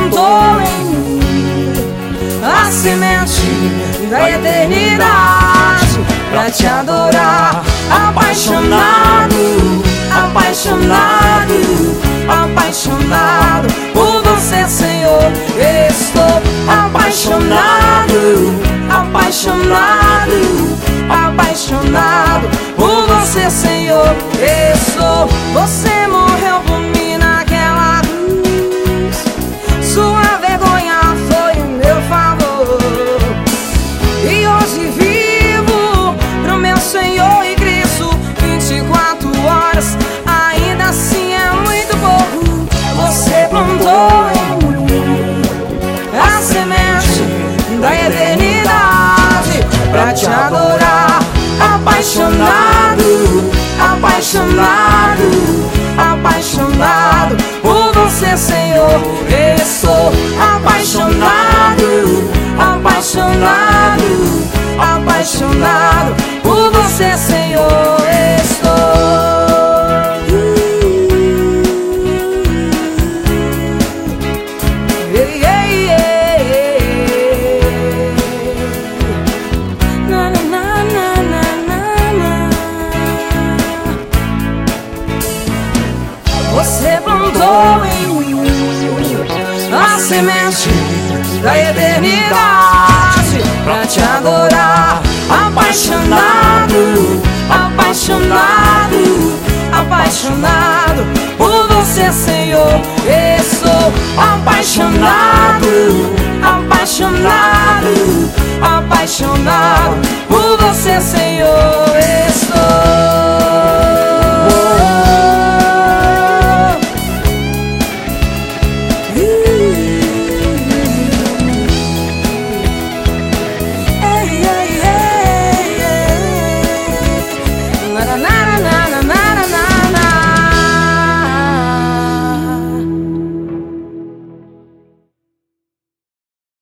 plantou em mim a semente da eternidade pra te adorar. Apaixonado, apaixonado, apaixonado por você, Senhor. Estou apaixonado, apaixonado, apaixonado por você, Senhor. Estou. Você morreu por mim naquela cruz, sua vergonha foi o meu favor, e hoje vivo pro meu Senhor e Cristo 24 horas. Ainda assim é muito pouco. Você plantou em mim a semente da eternidade pra te adorar. Apaixonado, apaixonado, apaixonado por você, Senhor. Estou apaixonado, apaixonado, apaixonado por você, Senhor. Estou. Você plantou em mim a semente da eternidade pra te adorar. Apaixonado, apaixonado, apaixonado por você, Senhor. Estou apaixonado, apaixonado, apaixonado por você, Senhor.